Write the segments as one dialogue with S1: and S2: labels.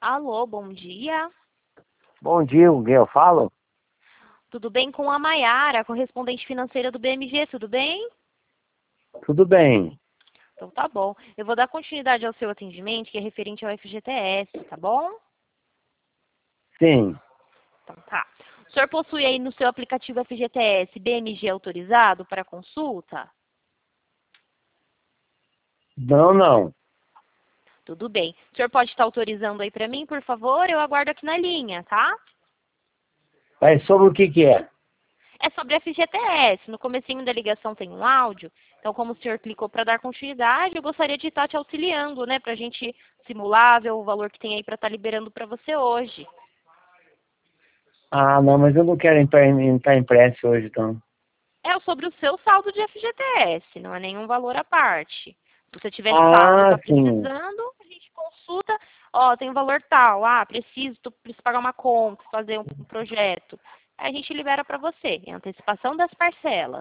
S1: Alô, bom dia.
S2: Bom dia, o que eu falo?
S1: Tudo bem com a Maiara, correspondente financeira do BMG, tudo bem?
S2: Tudo bem.
S1: Então tá bom. Eu vou dar continuidade ao seu atendimento, que é referente ao FGTS, tá bom?
S2: Sim.
S1: Então tá. O senhor possui aí no seu aplicativo FGTS BMG autorizado para consulta?
S2: Não.
S1: Tudo bem. O senhor pode estar autorizando aí para mim, por favor? Eu aguardo aqui na linha, tá?
S2: Mas sobre o que é?
S1: É sobre FGTS. No comecinho da ligação tem um áudio. Então, como o senhor clicou para dar continuidade, eu gostaria de estar te auxiliando, né? Para a gente simular, ver o valor que tem aí para estar liberando para você hoje.
S2: Ah, não, mas eu não quero entrar em prece hoje, então.
S1: É sobre o seu saldo de FGTS, não é nenhum valor à parte. Se você tiver saldo e
S2: Ah,
S1: está
S2: sim.
S1: precisando, a gente consulta, ó, tem um valor tal, preciso pagar uma conta, fazer um projeto. Aí a gente libera para você, em antecipação das parcelas.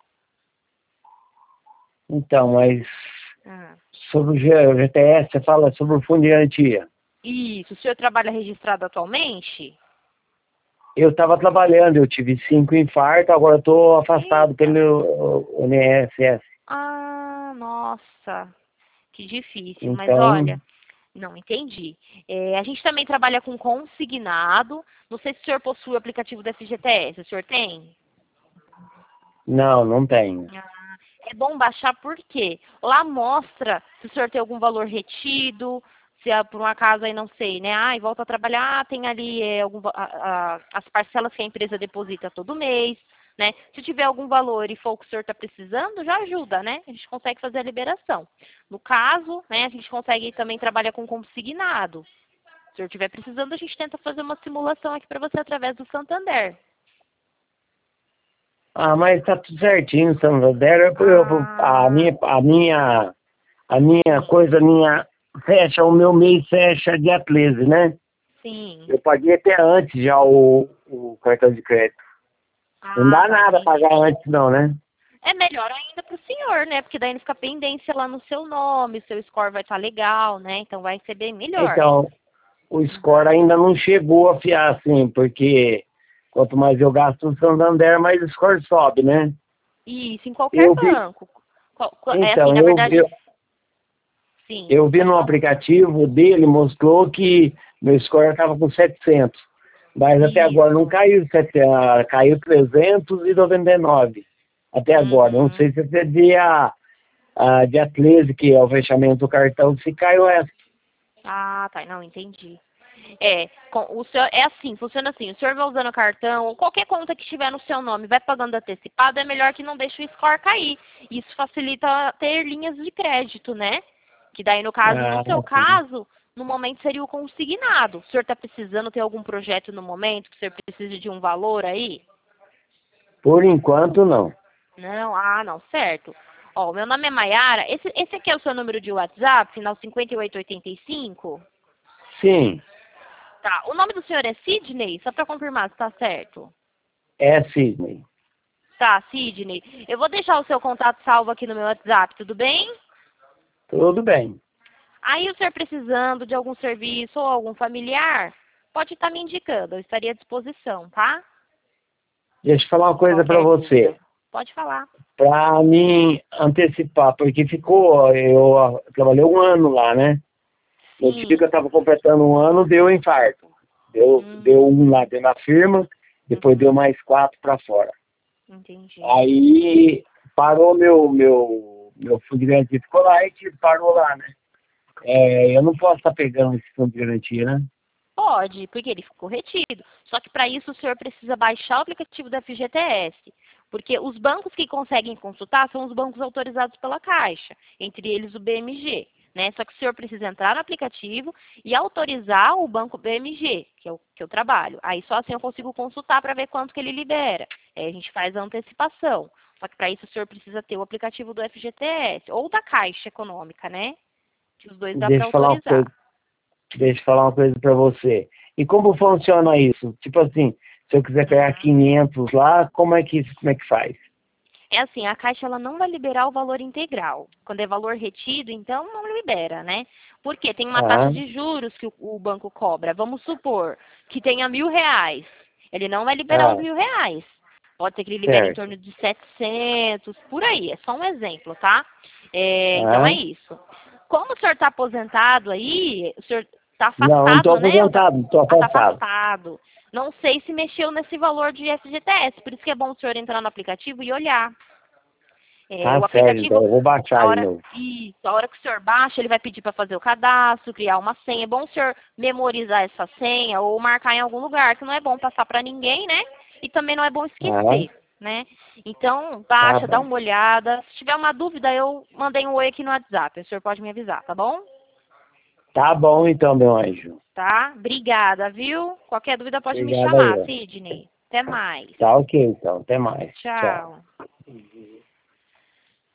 S2: Então, mas
S1: Ah.
S2: sobre o GTS, você fala sobre o fundo de garantia.
S1: Isso, o senhor trabalha registrado atualmente?
S2: Eu estava trabalhando, eu tive 5 infartos, agora estou afastado
S1: Eita.
S2: pelo INSS.
S1: Ah, nossa, que difícil. Mas
S2: Então,
S1: olha, não entendi. A gente também trabalha com consignado. Não sei se o senhor possui o aplicativo da FGTS. O senhor tem?
S2: não tenho.
S1: Ah, é bom baixar porque lá mostra se o senhor tem algum valor retido, se por um acaso aí não sei, né? Ai, volta a trabalhar, tem ali as parcelas que a empresa deposita todo mês, né? Se tiver algum valor e for o que o senhor está precisando, já ajuda, né? A gente consegue fazer a liberação. No caso, né, a gente consegue também trabalhar com consignado. Se o senhor estiver precisando, a gente tenta fazer uma simulação aqui para você através do Santander.
S2: Ah, mas tá tudo certinho, Santander.
S1: Ah,
S2: A minha
S1: sim,
S2: coisa, o meu mês fecha dia 13, né?
S1: sim.
S2: Eu paguei até antes já o cartão de crédito. Não
S1: Ah,
S2: dá
S1: tá,
S2: nada pagar
S1: entendi.
S2: antes não, né?
S1: É melhor ainda para o senhor, né? Porque daí não fica pendência lá no seu nome, o seu score vai estar legal, né? Então vai ser bem melhor.
S2: Então, o score
S1: Uhum.
S2: ainda não chegou a fiar assim, porque quanto mais eu gasto no Santander, mais o score sobe, né?
S1: Isso, em qualquer
S2: Eu vi,
S1: banco. É assim,
S2: então,
S1: na verdade, sim,
S2: eu vi
S1: pode
S2: no
S1: falar.
S2: aplicativo dele, mostrou que meu score estava com 700. Mas até agora não
S1: Isso.
S2: caiu 700, caiu 399 até agora. Não
S1: Uhum.
S2: sei se você dia 13, que é o fechamento do cartão, se caiu essa.
S1: Ah, tá, não, entendi. O senhor, é assim, funciona assim, o senhor vai usando o cartão, ou qualquer conta que estiver no seu nome, vai pagando antecipado, é melhor que não deixe o score cair. Isso facilita ter linhas de crédito, né? Que daí, no caso, no
S2: Ah,
S1: seu
S2: sim.
S1: caso, no momento seria o consignado. O senhor está precisando ter algum projeto no momento, que o senhor precise de um valor aí?
S2: Por enquanto, não.
S1: Não, não, certo. Ó, o meu nome é Maiara. Esse aqui é o seu número de WhatsApp, final 5885?
S2: Sim,
S1: Tá. O nome do senhor é Sidney? Só para confirmar se tá certo.
S2: é Sidney.
S1: Tá, Sidney. Eu vou deixar o seu contato salvo aqui no meu WhatsApp, tudo bem?
S2: Tudo bem.
S1: Aí o senhor precisando de algum serviço ou algum familiar, pode estar me indicando, eu estaria à disposição, tá?
S2: Deixa eu falar uma coisa para
S1: Qualquer dúvida.
S2: você.
S1: Pode falar.
S2: Para mim antecipar, porque eu trabalhei um ano lá, né? No dia que eu
S1: Sim.
S2: estava completando um ano, deu infarto. Deu um lá
S1: Hum,
S2: dentro da firma, depois deu
S1: uhum,
S2: mais 4 para fora.
S1: entendi.
S2: Aí parou meu fundo de garantia, ficou lá e parou lá, né? Eu não posso estar pegando esse fundo de garantia, né?
S1: Pode, porque ele ficou retido. Só que para isso o senhor precisa baixar o aplicativo da FGTS. Porque os bancos que conseguem consultar são os bancos autorizados pela Caixa, entre eles o BMG. Né? Só que o senhor precisa entrar no aplicativo e autorizar o banco BMG, que é o que eu trabalho. Aí só assim eu consigo consultar para ver quanto que ele libera. Aí a gente faz a antecipação. Só que para isso o senhor precisa ter o aplicativo do FGTS ou da Caixa Econômica, né? Que os dois dá para
S2: Deixa eu falar uma
S1: autorizar.
S2: coisa, deixa eu falar uma coisa para você. E como funciona isso? Tipo assim, se eu quiser pegar
S1: Uhum.
S2: 500 lá, como é que faz?
S1: É assim, a Caixa ela não vai liberar o valor integral. Quando é valor retido, então não libera, né? Porque tem uma taxa
S2: Ah,
S1: de juros que o banco cobra. Vamos supor que tenha R$ 1.000. Ele não vai liberar os
S2: ah,
S1: R$ 1.000. Pode ser que ele libere em
S2: certo.
S1: torno de 700, por aí. É só um exemplo, tá? Então é
S2: Ah,
S1: isso. Como o senhor está aposentado aí, o senhor está
S2: não, não estou
S1: afastado, né?
S2: aposentado, estou
S1: Está
S2: afastado.
S1: afastado. Não sei se mexeu nesse valor de FGTS. Por isso que é bom o senhor entrar no aplicativo e olhar.
S2: Tá
S1: O
S2: certo, então
S1: aplicativo,
S2: eu vou baixar
S1: a
S2: de
S1: hora,
S2: novo.
S1: a hora que o senhor baixa, ele vai pedir para fazer o cadastro, criar uma senha. É bom o senhor memorizar essa senha ou marcar em algum lugar, que não é bom passar para ninguém, né? E também não é bom
S2: Ah,
S1: esquecer, né? Então,
S2: tá
S1: baixa, dá
S2: bom.
S1: uma olhada. Se tiver uma dúvida, eu mandei um oi aqui no WhatsApp. O senhor pode me avisar, tá bom?
S2: Tá bom então, meu anjo.
S1: Tá? Obrigada, viu? Qualquer dúvida pode me
S2: Obrigado aí,
S1: chamar,
S2: ó.
S1: Sidney. Até mais.
S2: Tá ok então, até mais. Tchau.
S1: Tchau.